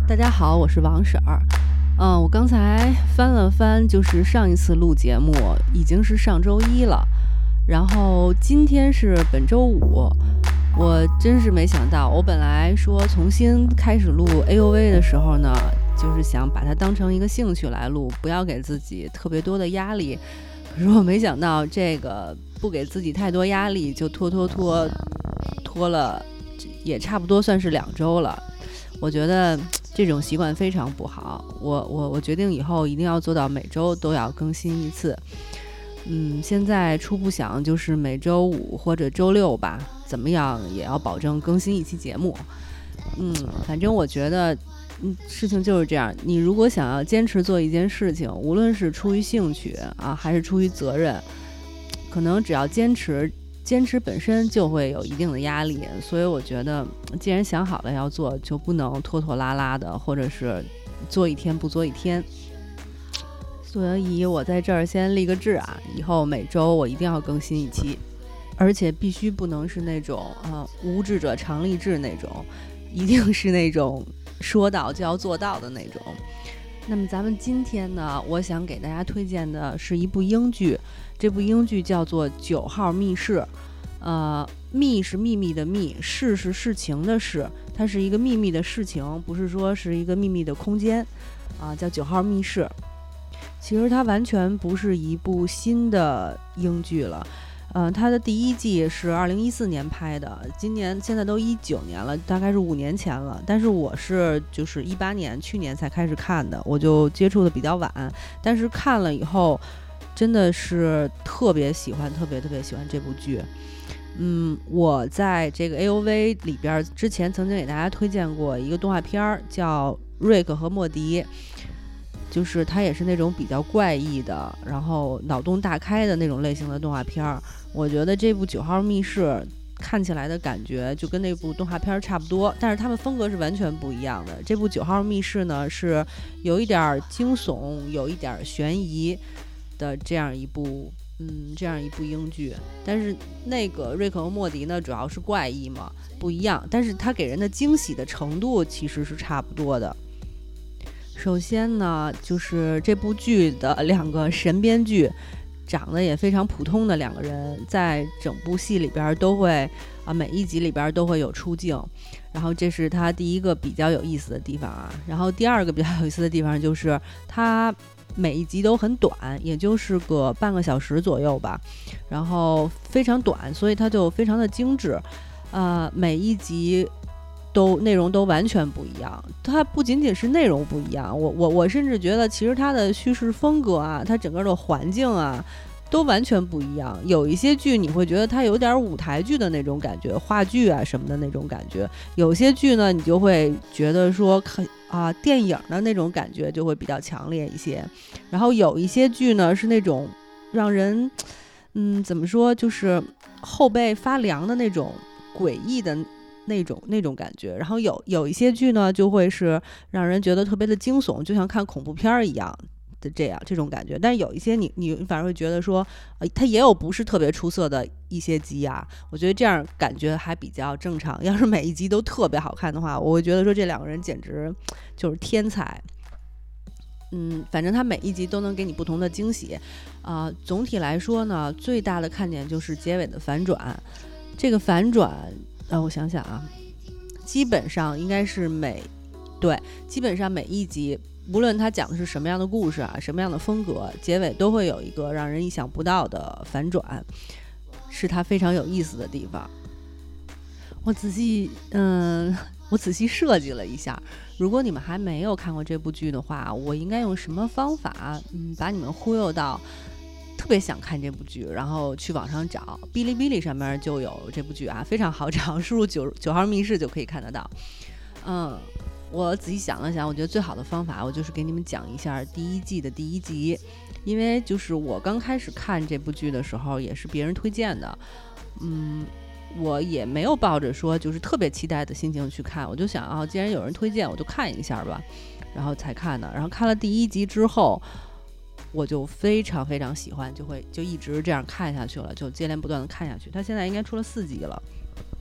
大家好，我是王婶儿。我刚才翻了翻，就是上一次录节目已经是上周一了，然后今天是本周五。我真是没想到，我本来说重新开始录 AOV 的时候呢，就是想把它当成一个兴趣来录，不要给自己特别多的压力。可是我没想到，这个不给自己太多压力，就拖了，也差不多算是2周了。我觉得这种习惯非常不好，我决定以后一定要做到每周都要更新一次。现在初步想就是每周5或者周6吧，怎么样也要保证更新一期节目。反正我觉得事情就是这样，你如果想要坚持做一件事情，无论是出于兴趣啊还是出于责任，可能只要坚持本身就会有一定的压力，所以我觉得既然想好了要做，就不能拖拖拉拉的，或者是做一天不做一天。所以我在这儿先立个志啊，以后每周我一定要更新一期，而且必须不能是那种无志者常立志那种，一定是那种说到就要做到的那种。那么咱们今天呢，我想给大家推荐的是一部英剧，这部英剧叫做《9号密室》。密是秘密的密，事是事情的事，它是一个秘密的事情，不是说是一个秘密的空间叫9号密室。其实它完全不是一部新的英剧了，它的第1季是2014年拍的，现在都19年了，大概是5年前了。但是我是就是18年去年才开始看的，我就接触的比较晚，但是看了以后真的是特别喜欢这部剧。我在这个 AOV 里边之前曾经给大家推荐过一个动画片叫瑞克和莫迪，就是它也是那种比较怪异的，然后脑洞大开的那种类型的动画片。我觉得这部9号密室看起来的感觉就跟那部动画片差不多，但是它们风格是完全不一样的。这部9号密室呢是有一点惊悚，有一点悬疑的这样一部英剧，但是那个瑞克和莫迪呢主要是怪异嘛，不一样，但是它给人的惊喜的程度其实是差不多的。首先呢，就是这部剧的2个神编剧，长得也非常普通的2个人，在整部戏里边都会每一集里边都会有出镜，然后这是它第一个比较有意思的地方啊。然后第2个比较有意思的地方就是它每一集都很短，也就是个半个小时左右吧，然后非常短，所以它就非常的精致。每一集内容都完全不一样，它不仅仅是内容不一样，我甚至觉得其实它的叙事风格啊，它整个的环境啊都完全不一样。有一些剧你会觉得它有点舞台剧的那种感觉，话剧啊什么的那种感觉，有些剧呢你就会觉得说电影的那种感觉就会比较强烈一些。然后有一些剧呢是那种让人怎么说，就是后背发凉的那种诡异的那种感觉。然后有一些剧呢就会是让人觉得特别的惊悚，就像看恐怖片一样的这种感觉。但是有一些你反而会觉得说它也有不是特别出色的一些集啊，我觉得这样感觉还比较正常。要是每一集都特别好看的话，我会觉得说这2个人简直就是天才。反正它每一集都能给你不同的惊喜总体来说呢，最大的看点就是结尾的反转。这个反转我想想基本上应该是基本上每一集无论它讲的是什么样的故事什么样的风格，结尾都会有一个让人意想不到的反转，是它非常有意思的地方。我仔细设计了一下，如果你们还没有看过这部剧的话，我应该用什么方法把你们忽悠到特别想看这部剧，然后去网上找，哔哩哔哩上面就有这部剧非常好找，输入9号密室就可以看得到。我仔细想了想，我觉得最好的方法我就是给你们讲一下第1季的第1集，因为就是我刚开始看这部剧的时候也是别人推荐的，我也没有抱着说就是特别期待的心情去看，我就想既然有人推荐我就看一下吧，然后才看的。然后看了第1集之后，我就非常非常喜欢，就一直这样看下去了，就接连不断的看下去。它现在应该出了4集了，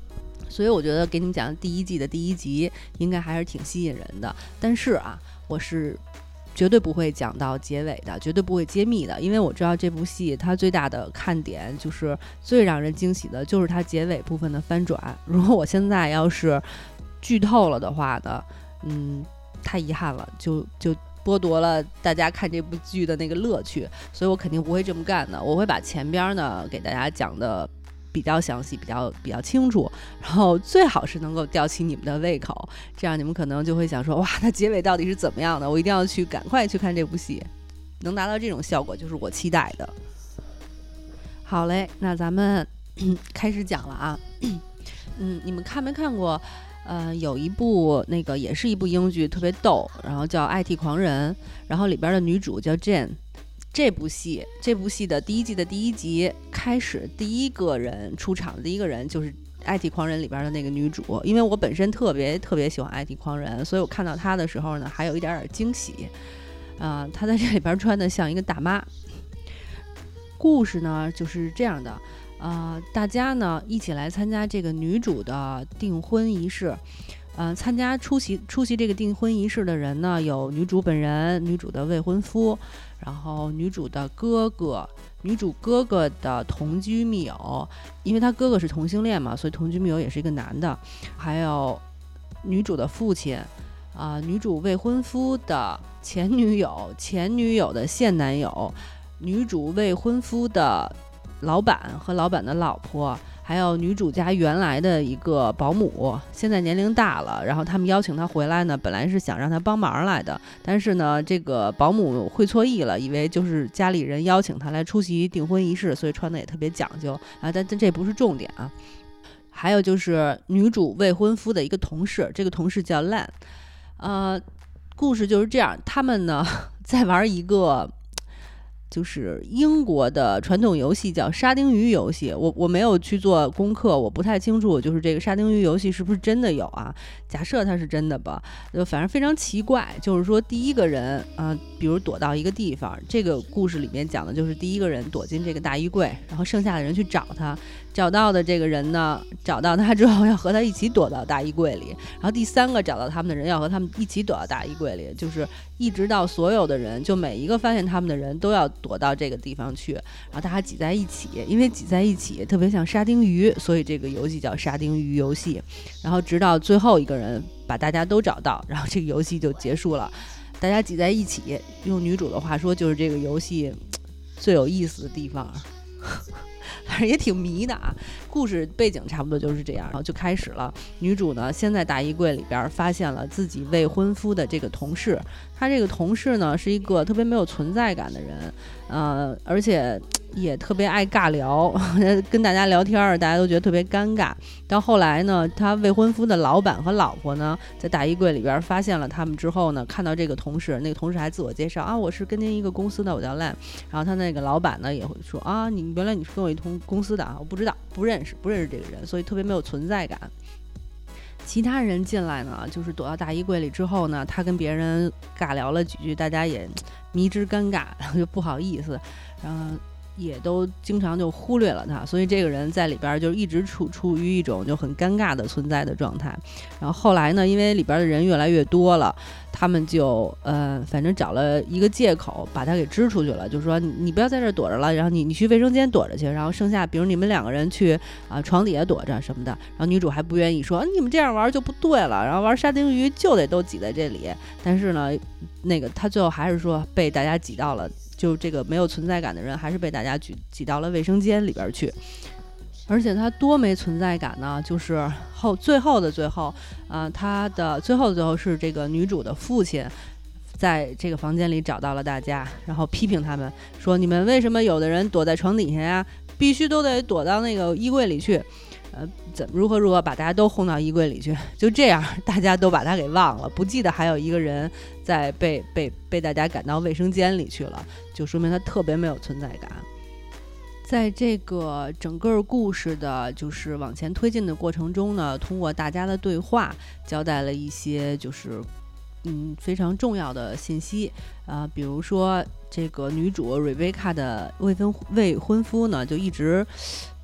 所以我觉得给你们讲第一季的第一集应该还是挺吸引人的。但是啊，我是绝对不会讲到结尾的，绝对不会揭秘的，因为我知道这部戏它最大的看点就是最让人惊喜的就是它结尾部分的翻转。如果我现在要是剧透了的话呢，太遗憾了，就剥夺了大家看这部剧的那个乐趣，所以我肯定不会这么干的。我会把前边呢给大家讲的比较详细，比较清楚，然后最好是能够吊起你们的胃口，这样你们可能就会想说，哇，那结尾到底是怎么样的？我一定要赶快去看这部戏，能达到这种效果就是我期待的。好嘞，那咱们开始讲了啊。你们看没看过？有一部那个也是一部英剧，特别逗，然后叫《IT 狂人》，然后里边的女主叫 Jane。这部戏的第一季的第一集开始，第一个人出场的第一个人就是《IT 狂人》里边的那个女主。因为我本身特别喜欢《IT 狂人》，所以我看到她的时候呢，还有一点惊喜。她在这里边穿的像一个大妈。故事呢就是这样的。大家呢一起来参加这个女主的订婚仪式。出席这个订婚仪式的人呢，有女主本人、女主的未婚夫，然后女主的哥哥、女主哥哥的同居密友，因为他哥哥是同性恋嘛，所以同居密友也是一个男的，还有女主的父亲，女主未婚夫的前女友、前女友的现男友，女主未婚夫的老板和老板的老婆，还有女主家原来的一个保姆，现在年龄大了，然后他们邀请她回来呢，本来是想让她帮忙来的，但是呢这个保姆会错意了，以为就是家里人邀请她来出席订婚仪式，所以穿的也特别讲究啊，但这不是重点啊。还有就是女主未婚夫的一个同事，这个同事叫 Lan。故事就是这样，他们呢在玩一个就是英国的传统游戏，叫沙丁鱼游戏。我没有去做功课，我不太清楚就是这个沙丁鱼游戏是不是真的有啊，假设它是真的吧，反正非常奇怪。就是说第一个人比如躲到一个地方，这个故事里面讲的就是第一个人躲进这个大衣柜，然后剩下的人去找他，找到的这个人呢，找到他之后要和他一起躲到大衣柜里，然后第三个找到他们的人要和他们一起躲到大衣柜里，就是一直到所有的人，就每一个发现他们的人都要躲到这个地方去，然后大家挤在一起，因为挤在一起特别像沙丁鱼，所以这个游戏叫沙丁鱼游戏。然后直到最后一个人把大家都找到，然后这个游戏就结束了。大家挤在一起，用女主的话说就是这个游戏最有意思的地方。反正也挺迷的啊，故事背景差不多就是这样，然后就开始了。女主呢，先在大衣柜里边发现了自己未婚夫的这个同事，他这个同事呢是一个特别没有存在感的人，而且也特别爱尬聊，跟大家聊天大家都觉得特别尴尬。到后来呢，他未婚夫的老板和老婆呢，在大衣柜里边发现了他们之后呢，看到这个同事，那个同事还自我介绍啊，我是跟您一个公司的，我叫 Lan。然后他那个老板呢也会说啊，你原来你是跟我一同公司的啊，我不知道，不认识这个人，所以特别没有存在感。其他人进来呢，就是躲到大衣柜里之后呢，他跟别人尬聊了几句，大家也迷之尴尬，然后就不好意思，然后也都经常就忽略了他，所以这个人在里边就一直处于一种就很尴尬的存在的状态。然后后来呢，因为里边的人越来越多了，他们就反正找了一个借口把他给支出去了，就说你不要在这躲着了，然后你去卫生间躲着去，然后剩下比如你们两个人去床底下躲着什么的。然后女主还不愿意说你们这样玩就不对了，然后玩沙丁鱼就得都挤在这里。但是呢，那个他最后还是说被大家挤到了，就这个没有存在感的人还是被大家挤到了卫生间里边去。而且他多没存在感呢，就是最后的最后，他的最后的最后是这个女主的父亲在这个房间里找到了大家，然后批评他们说，你们为什么有的人躲在床底下呀，必须都得躲到那个衣柜里去，如何把大家都轰到衣柜里去。就这样大家都把他给忘了，不记得还有一个人在被大家赶到卫生间里去了，就说明他特别没有存在感。在这个整个故事的就是往前推进的过程中呢，通过大家的对话交代了一些就是非常重要的信息比如说这个女主 Rebecca 的未婚夫呢，就一直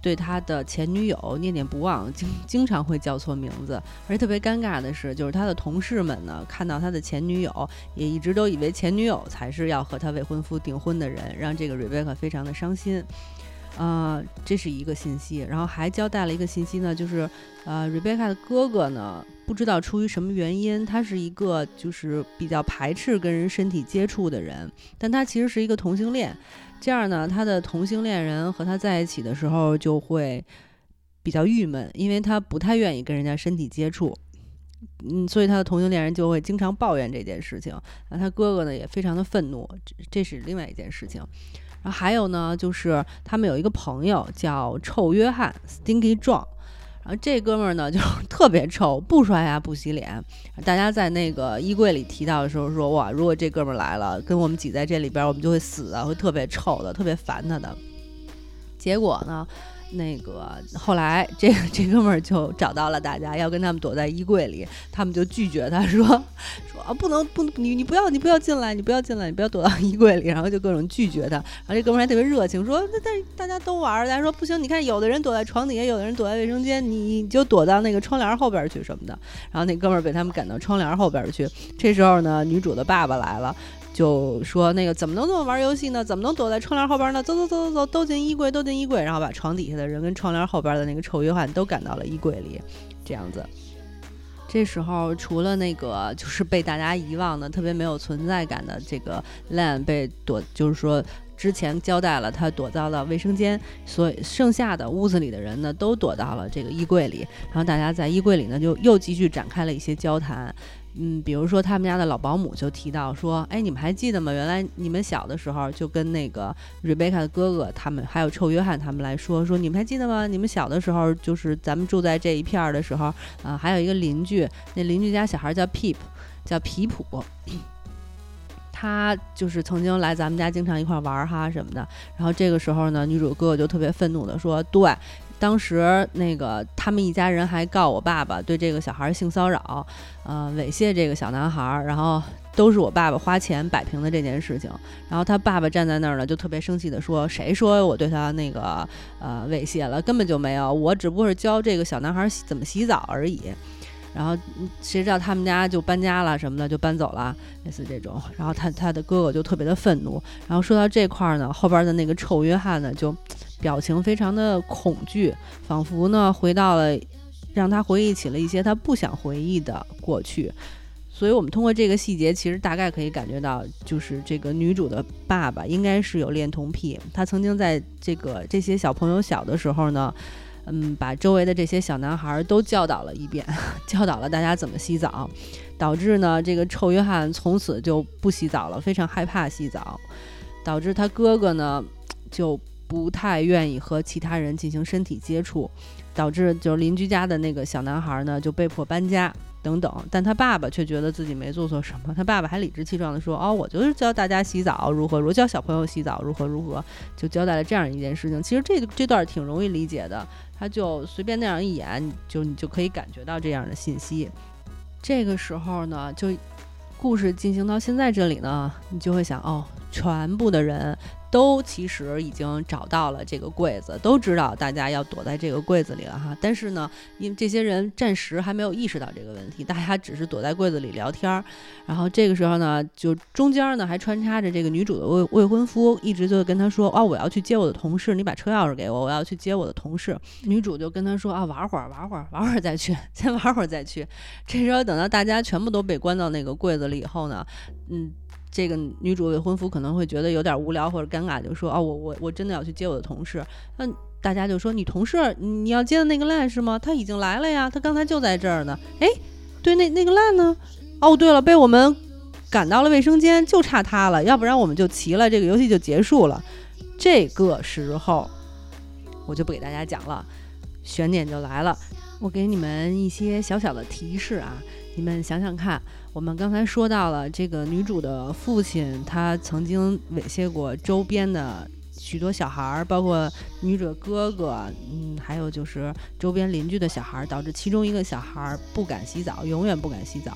对他的前女友念念不忘，经常会叫错名字。而且特别尴尬的是，就是他的同事们呢，看到他的前女友，也一直都以为前女友才是要和他未婚夫订婚的人，让这个 Rebecca 非常的伤心。这是一个信息，然后还交代了一个信息呢，就是Rebecca 的哥哥呢，不知道出于什么原因，他是一个就是比较排斥跟人身体接触的人，但他其实是一个同性恋。这样呢，他的同性恋人和他在一起的时候就会比较郁闷，因为他不太愿意跟人家身体接触。所以他的同性恋人就会经常抱怨这件事情，他哥哥呢也非常的愤怒，这是另外一件事情。然后还有呢，就是他们有一个朋友叫臭约翰 Stinky John， 然后这哥们儿呢就特别臭，不刷牙不洗脸。大家在那个衣柜里提到的时候说，哇，如果这哥们儿来了跟我们挤在这里边，我们就会死啊，会特别臭的，特别烦他的。结果呢，那个后来这哥们儿就找到了大家，要跟他们躲在衣柜里，他们就拒绝他说啊，不能，你不要进来，你不要躲到衣柜里，然后就各种拒绝他。然后这哥们儿还特别热情，说但大家都玩，大家说不行，你看有的人躲在床底下，有的人躲在卫生间，你就躲到那个窗帘后边去什么的。然后那哥们儿被他们赶到窗帘后边去。这时候呢，女主的爸爸来了。就说那个怎么能这么玩游戏呢？怎么能躲在窗帘后边呢？走，都进衣柜，然后把床底下的人跟窗帘后边的那个臭约翰都赶到了衣柜里，这样子。这时候除了那个就是被大家遗忘的特别没有存在感的这个 Lan 被就是说之前交代了他躲到了卫生间，所以剩下的屋子里的人呢都躲到了这个衣柜里，然后大家在衣柜里呢就又继续展开了一些交谈。比如说他们家的老保姆就提到说，哎，你们还记得吗？原来你们小的时候就跟那个 Rebecca 的哥哥他们还有臭约翰他们来说你们还记得吗？你们小的时候就是咱们住在这一片的时候还有一个邻居，那邻居家小孩叫皮普，他就是曾经来咱们家经常一块玩哈什么的。然后这个时候呢，女主哥哥就特别愤怒的说，对，当时那个他们一家人还告我爸爸对这个小孩性骚扰，猥亵这个小男孩，然后都是我爸爸花钱摆平的这件事情。然后他爸爸站在那儿呢，就特别生气的说，谁说我对他那个猥亵了？根本就没有，我只不过是教这个小男孩怎么洗澡而已。然后谁知道他们家就搬家了什么的，就搬走了，类似这种。然后他的哥哥就特别的愤怒。然后说到这块呢，后边的那个臭约翰呢就表情非常的恐惧，仿佛呢回到了让他回忆起了一些他不想回忆的过去。所以我们通过这个细节其实大概可以感觉到，就是这个女主的爸爸应该是有恋童癖。他曾经在这些小朋友小的时候呢，把周围的这些小男孩都教导了一遍，教导了大家怎么洗澡，导致呢这个臭约翰从此就不洗澡了，非常害怕洗澡，导致他哥哥呢就不太愿意和其他人进行身体接触，导致就是邻居家的那个小男孩呢就被迫搬家等等。但他爸爸却觉得自己没做错什么，他爸爸还理直气壮地说，我就是教大家洗澡如何教小朋友洗澡如何，就交代了这样一件事情。其实这段挺容易理解的，他就随便那样一眼，你就可以感觉到这样的信息。这个时候呢，就故事进行到现在这里呢，你就会想，全部的人都其实已经找到了这个柜子，都知道大家要躲在这个柜子里了哈。但是呢，因为这些人暂时还没有意识到这个问题，大家只是躲在柜子里聊天。然后这个时候呢，就中间呢还穿插着这个女主的未婚夫，一直就跟她说，我要去接我的同事，你把车钥匙给我，我要去接我的同事。女主就跟他说，玩会儿再去，先玩会儿再去。这时候等到大家全部都被关到那个柜子里以后呢，这个女主未婚夫可能会觉得有点无聊或者尴尬，就说我真的要去接我的同事。那大家就说，你同事你要接的那个烂是吗？他已经来了呀，他刚才就在这儿呢。对，那个烂呢？对了，被我们赶到了卫生间，就差他了，要不然我们就齐了，这个游戏就结束了。这个时候我就不给大家讲了，悬念就来了。我给你们一些小小的提示啊，你们想想看，我们刚才说到了这个女主的父亲，他曾经猥亵过周边的许多小孩，包括女主的哥哥，还有就是周边邻居的小孩，导致其中一个小孩不敢洗澡，永远不敢洗澡。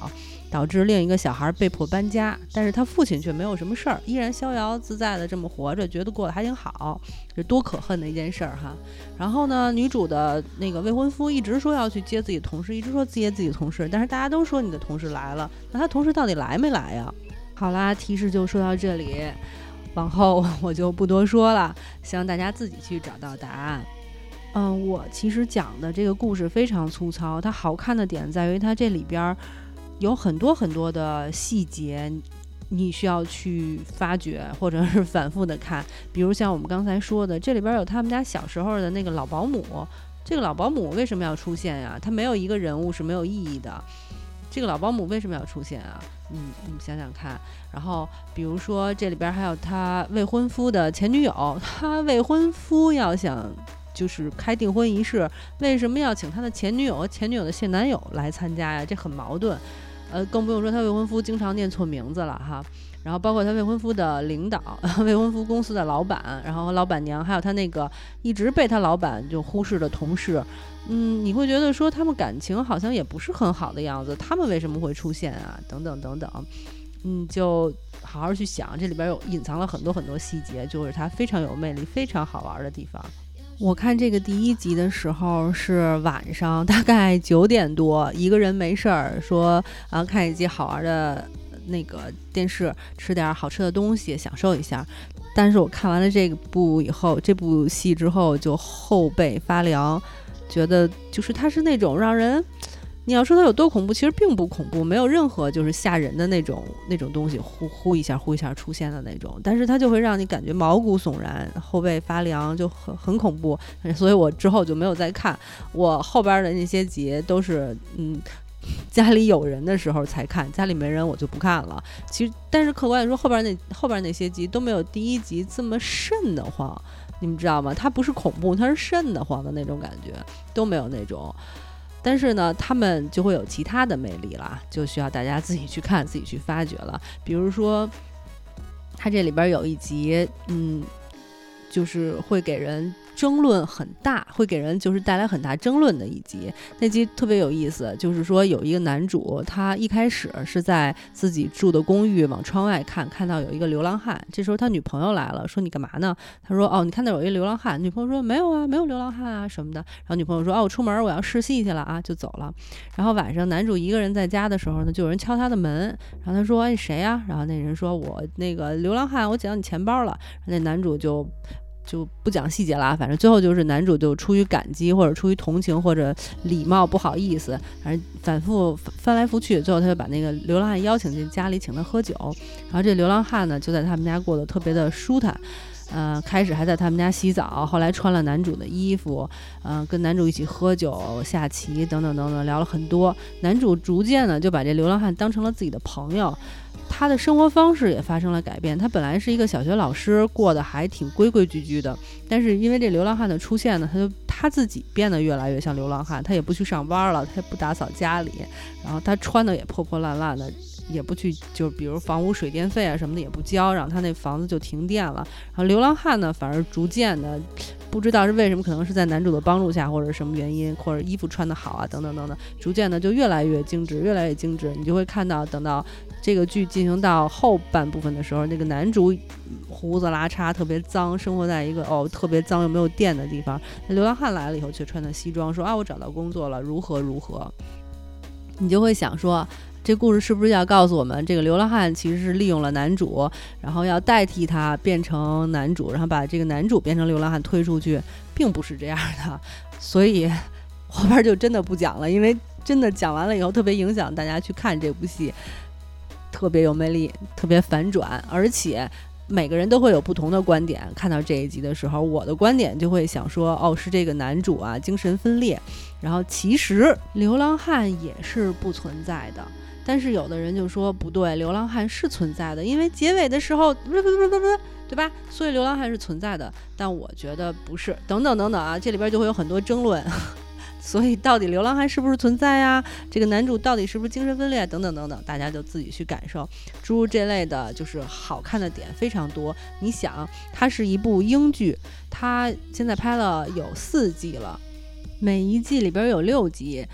导致另一个小孩被迫搬家，但是他父亲却没有什么事儿，依然逍遥自在的这么活着，觉得过得还挺好，这多可恨的一件事儿哈。然后呢，女主的那个未婚夫一直说要去接自己同事，一直说接自己同事，但是大家都说你的同事来了，那他同事到底来没来呀？好啦，提示就说到这里，往后我就不多说了，希望大家自己去找到答案。我其实讲的这个故事非常粗糙，它好看的点在于它这里边有很多很多的细节，你需要去发掘或者是反复的看。比如像我们刚才说的，这里边有他们家小时候的那个老保姆，这个老保姆为什么要出现呀？他没有一个人物是没有意义的，这个老保姆为什么要出现啊？你们想想看。然后比如说这里边还有他未婚夫的前女友，他未婚夫要想就是开订婚仪式，为什么要请他的前女友的现男友来参加呀？这很矛盾。更不用说他未婚夫经常念错名字了哈。然后包括他未婚夫的领导，未婚夫公司的老板，然后老板娘，还有他那个一直被他老板就忽视的同事，你会觉得说他们感情好像也不是很好的样子，他们为什么会出现啊？等等等等，就好好去想，这里边有隐藏了很多很多细节，就是它非常有魅力、非常好玩的地方。我看这个第一集的时候是晚上大概9点多，一个人没事儿说看一集好玩的那个电视，吃点好吃的东西，享受一下。但是我看完了这部戏之后，就后背发凉，觉得就是它是那种让人，你要说它有多恐怖，其实并不恐怖，没有任何就是吓人的那种东西呼一下出现的那种，但是它就会让你感觉毛骨悚然，后背发凉，就很恐怖。所以我之后就没有再看，我后边的那些集都是家里有人的时候才看，家里没人我就不看了。其实但是客观来说，后边那些集都没有第一集这么瘆得慌，你们知道吗？它不是恐怖，它是瘆得慌的那种感觉，都没有那种。但是呢，他们就会有其他的魅力啦，就需要大家自己去看，自己去发掘了。比如说它这里边有一集就是会给人争论很大，会给人就是带来很大争论的一集。那集特别有意思，就是说有一个男主，他一开始是在自己住的公寓往窗外看到有一个流浪汉，这时候他女朋友来了，说你干嘛呢？他说你看到有一流浪汉。女朋友说没有啊，没有流浪汉啊什么的。然后女朋友说我出门我要试戏去了啊，就走了。然后晚上男主一个人在家的时候呢，就有人敲他的门，然后他说谁呀？然后那人说我那个流浪汉，我捡到你钱包了。那男主就不讲细节了，反正最后就是男主就出于感激或者出于同情或者礼貌不好意思，反正反复翻来覆去，最后他就把那个流浪汉邀请进家里请他喝酒。然后这流浪汉呢就在他们家过得特别的舒坦，开始还在他们家洗澡，后来穿了男主的衣服，跟男主一起喝酒下棋等等等等，聊了很多。男主逐渐呢就把这流浪汉当成了自己的朋友，他的生活方式也发生了改变。他本来是一个小学老师，过得还挺规规矩矩的，但是因为这流浪汉的出现呢，他自己变得越来越像流浪汉，他也不去上班了，他也不打扫家里，然后他穿的也破破烂烂的，也不去就比如房屋水电费啊什么的也不交，然后他那房子就停电了。然后流浪汉呢反而逐渐的不知道是为什么，可能是在男主的帮助下或者什么原因，或者衣服穿得好啊等等等等，逐渐的就越来越精致，越来越精致。你就会看到等到这个剧进行到后半部分的时候，那个男主胡子拉碴特别脏，生活在一个特别脏又没有电的地方，那流浪汉来了以后却穿的西装，说我找到工作了，如何如何。你就会想说这故事是不是要告诉我们，这个流浪汉其实是利用了男主，然后要代替他变成男主，然后把这个男主变成流浪汉推出去，并不是这样的。所以后边就真的不讲了，因为真的讲完了以后特别影响大家去看这部戏，特别有魅力，特别反转，而且每个人都会有不同的观点。看到这一集的时候，我的观点就会想说是这个男主精神分裂，然后其实流浪汉也是不存在的。但是有的人就说不对，流浪汉是存在的，因为结尾的时候对吧，所以流浪汉是存在的。但我觉得不是，等等等等这里边就会有很多争论。所以到底流浪汉是不是存在呀？这个男主到底是不是精神分裂等等等等，大家就自己去感受。诸如这类的就是好看的点非常多。你想它是一部英剧，它现在拍了有4季了，每一季里边有6集，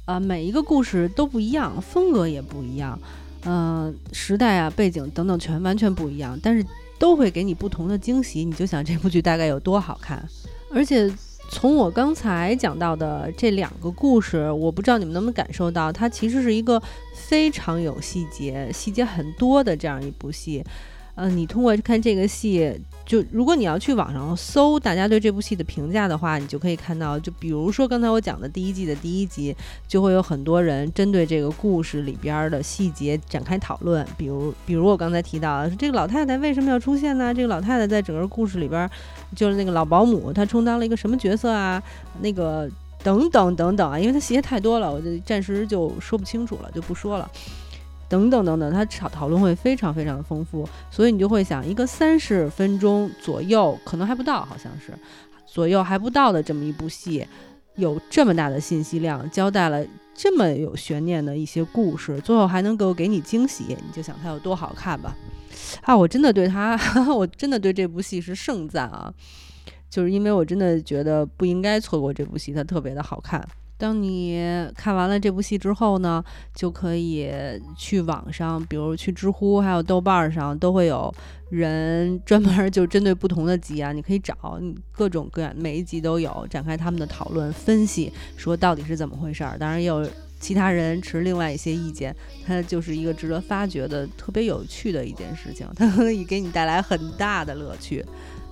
每一个故事都不一样，风格也不一样，时代啊、背景等等完全不一样，但是都会给你不同的惊喜。你就想这部剧大概有多好看。而且从我刚才讲到的这2个故事，我不知道你们能不能感受到，它其实是一个非常有细节很多的这样一部戏。你通过看这个戏，就如果你要去网上搜大家对这部戏的评价的话，你就可以看到，就比如说刚才我讲的第1季的第1集，就会有很多人针对这个故事里边的细节展开讨论。比如我刚才提到的，这个老太太为什么要出现呢？这个老太太在整个故事里边，就是那个老保姆，她充当了一个什么角色啊？那个等等啊，因为她细节太多了，我就暂时就说不清楚了，就不说了。等等，他讨论会非常非常的丰富，所以你就会想，一个30分钟左右，可能还不到，好像是左右还不到的这么一部戏，有这么大的信息量，交代了这么有悬念的一些故事，最后还能够给你惊喜，你就想它有多好看吧。我真的对我真的对这部戏是盛赞啊，就是因为我真的觉得不应该错过这部戏，它特别的好看。当你看完了这部戏之后呢，就可以去网上，比如去知乎还有豆瓣上，都会有人专门就针对不同的集啊，你可以找各种各样，每一集都有展开他们的讨论分析，说到底是怎么回事。当然也有其他人持另外一些意见，它就是一个值得发掘的特别有趣的一件事情，它可以给你带来很大的乐趣。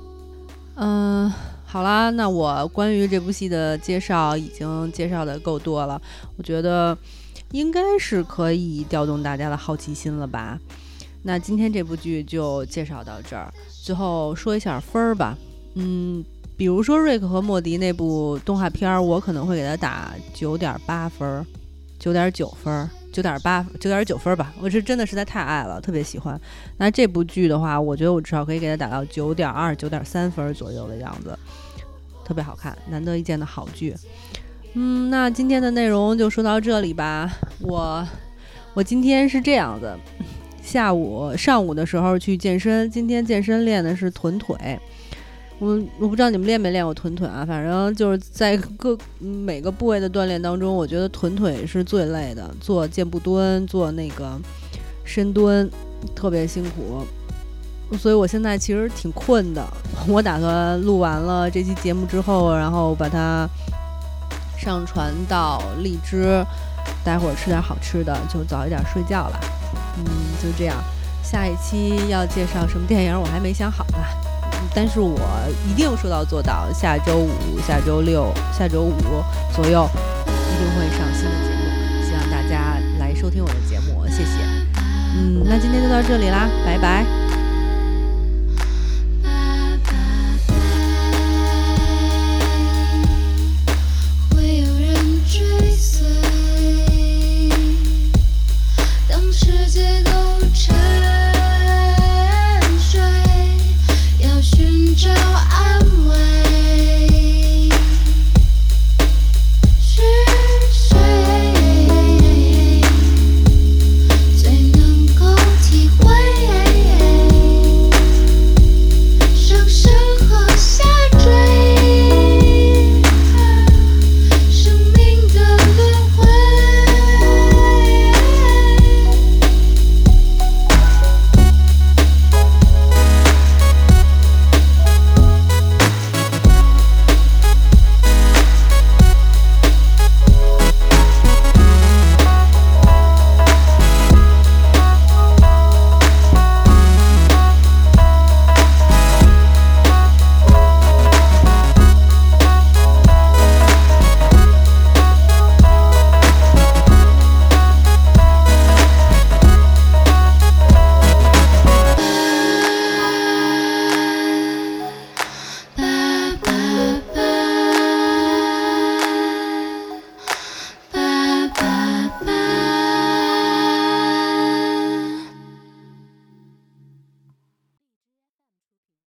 好啦，那我关于这部戏的介绍已经介绍的够多了，我觉得应该是可以调动大家的好奇心了吧。那今天这部剧就介绍到这儿，最后说一下分儿吧。比如说瑞克和莫迪那部动画片，我可能会给他打9.8分，9.9分，9.9分吧，我是真的实在太爱了，特别喜欢。那这部剧的话，我觉得我至少可以给它打到9.2、9.3分左右的样子，特别好看，难得一见的好剧。那今天的内容就说到这里吧。我今天是这样的，上午的时候去健身，今天健身练的是臀腿。我不知道你们练没练过臀腿啊，反正就是在每个部位的锻炼当中，我觉得臀腿是最累的，做箭步蹲，做那个深蹲特别辛苦，所以我现在其实挺困的。我打算录完了这期节目之后，然后把它上传到荔枝，待会儿吃点好吃的，就早一点睡觉了。就这样，下一期要介绍什么电影我还没想好呢，但是我一定说到做到，下周5、下周6、下周5左右一定会上新的节目，希望大家来收听我的节目，谢谢。那今天就到这里啦，拜拜。